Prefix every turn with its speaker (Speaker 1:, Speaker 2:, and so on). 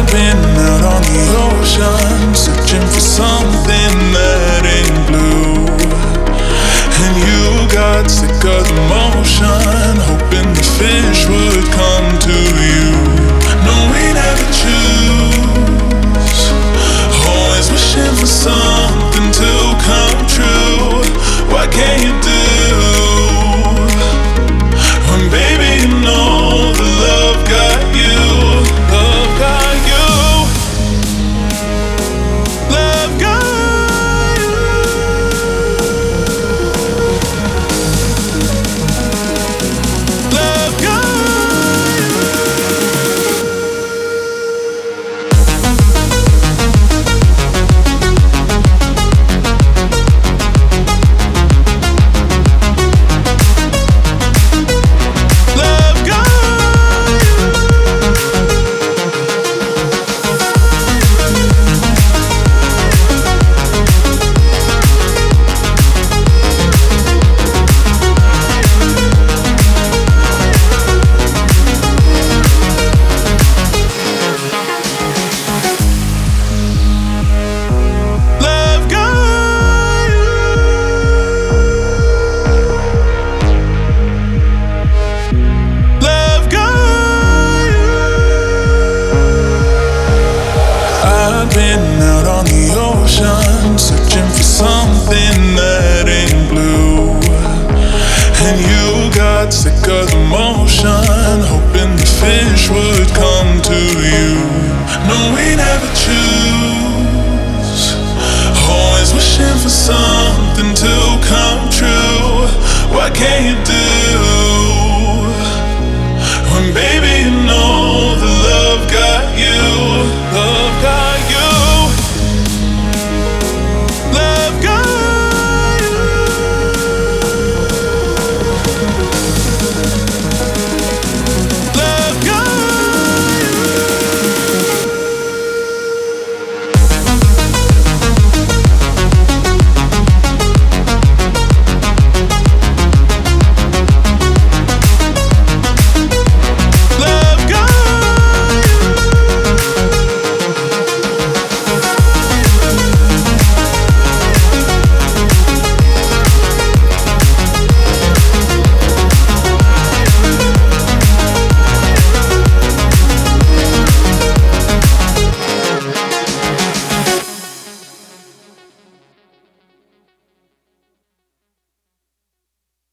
Speaker 1: been out on the ocean, searching for something that ain't blue. And you got sick of the motion, hoping the fish would come to you. No, we never choose, always wishing for something to come true. What can you do when, baby, you know the love got you? Love got you. Love got you. Love got been out on the ocean, searching for something